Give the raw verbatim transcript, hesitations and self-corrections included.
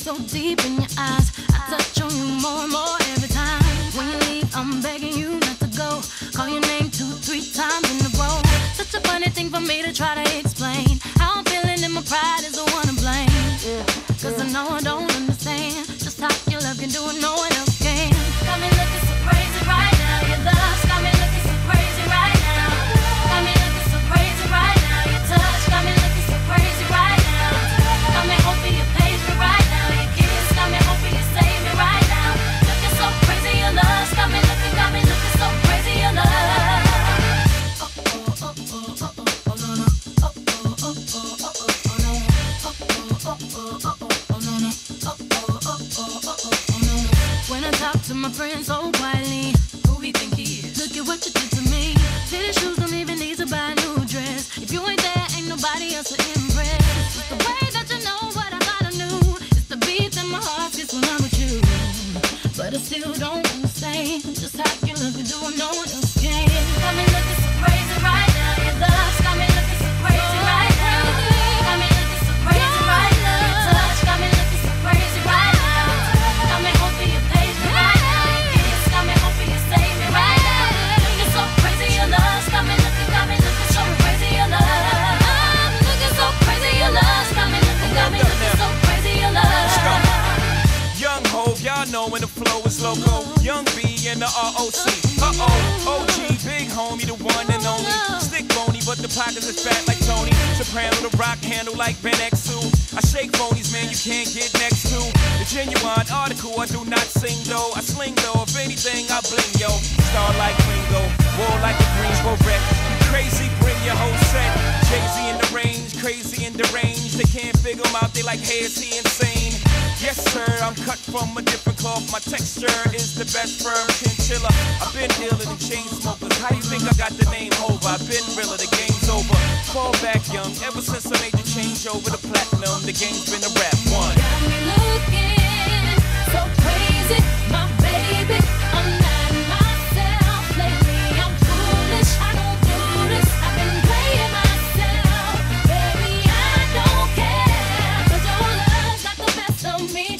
so deep in your eyes. I touch on you more and more every time. When you leave, I'm begging you not to go. Call your name two, three times in a row. Such a funny thing for me to try to explain. How I'm feeling and my pride is the one to blame. Cause I know I don't understand just how your love can do it, no one else can. Got me looking so crazy right now. Your love got me looking so crazy right now. Got me looking so crazy right now. Your touch got me looking so crazy right now. Got me hoping you page me right now. Your kiss got me hoping you save me right now. Looking so crazy, your love got me looking, got me looking so crazy, your love. When I talk to my friends so quietly, who he think he is? Look at what you did to me. Fitted shoes don't even need to buy a new dress. If you ain't there, ain't nobody else to impress. It's the way that you know what I thought I knew. It's the beat that my heart gets when I'm with you. But I still don't understand just how you look and do what no one else can. Got me looking so crazy right now. Your love's got me looking so crazy right now. Got me looking so crazy right now. Your touch got me looking so crazy right now. Got me hoping you page me right now. Your kiss got me hoping you save me right now. Looking so crazy, your love's got me looking, got me looking so crazy, your love. I'm looking so crazy, your love's got me looking, got me looking so crazy, your love. Young Hov, y'all know when the flow is loco. Young B and the R O C. Uh-oh, O G, big homie, the one and only. Stick bony, but the pockets is fat like Tony. Soprano, the rock handle like Ben X two. I shake phonies, man, you can't get next to. The genuine article, I do not sing though. I sling though, if anything, I bling, yo. Star like Ringo, war like a Greensboro wreck. You crazy, bring your whole set. Jay-Z in the range, crazy in the range. They can't figure him out, they like, hey, is he insane? Yes, sir, I'm cut from a different cloth. My texture is the best firm chinchilla. I've been dealer than chain smokers. How you think I got the name over? I've been realer, the game's over. Fall back young, ever since I made the change over to platinum, the game's been a rap one. Got me looking so crazy, my baby. I'm not myself lately. I'm foolish, I don't do this. I've been playing myself, baby. I don't care, 'cause your love got the best of me.